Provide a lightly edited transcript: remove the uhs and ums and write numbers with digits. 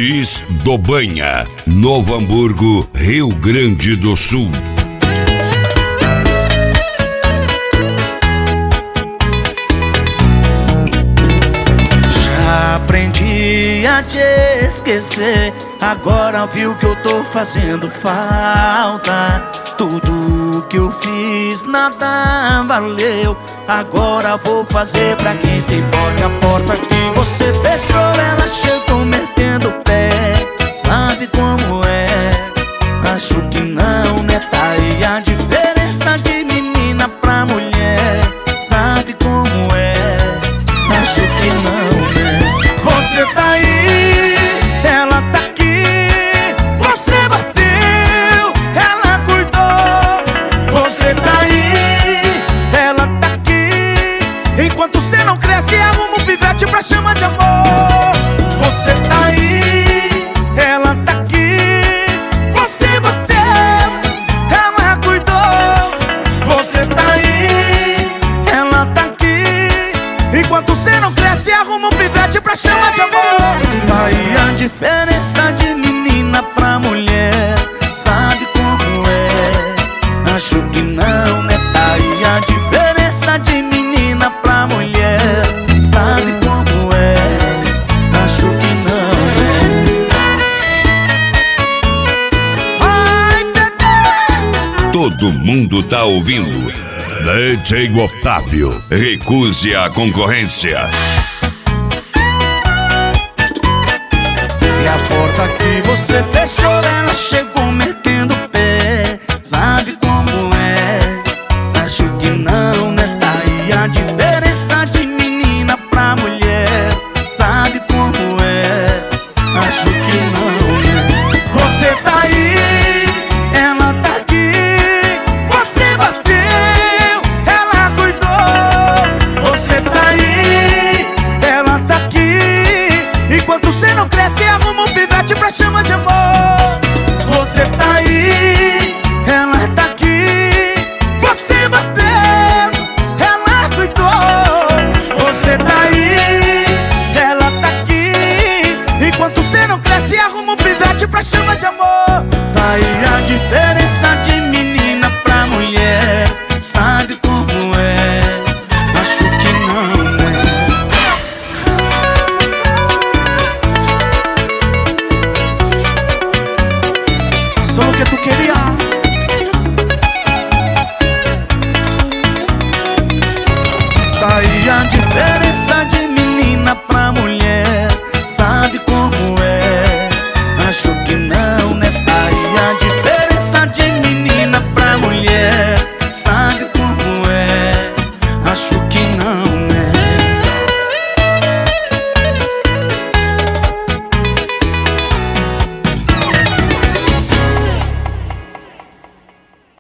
Ortiz do Banha, Novo Hamburgo, Rio Grande do Sul. Já aprendi a te esquecer, agora viu que eu tô fazendo falta. Tudo que eu fiz nada valeu, agora vou fazer pra quem se importa. A porta que você fechou, ela chegou metendo o pé. Sabe como é? Acho que não, né? Tá aí a diferença de menina pra mulher. Sabe como é? Acho que não, né? Você tá aí, ela tá aqui. Você bateu, ela cuidou. Você tá aí, ela tá aqui. Enquanto você não cresce, arruma um pivete pra chamar de amor. Você tá aí, ela tá aqui. Você bateu, ela cuidou. Você tá aí, ela tá aqui. Enquanto você não cresce, arruma um pivete pra chamar de amor. Aí a diferença de menina pra mulher. Sabe como é? Acho que não, né? Aí a diferença de menina pra mulher. Sabe como é? Acho que não, né? Ai, bebê! Todo mundo tá ouvindo. DJ Otávio, recuse a concorrência. E a porta que você fechou, ela chegou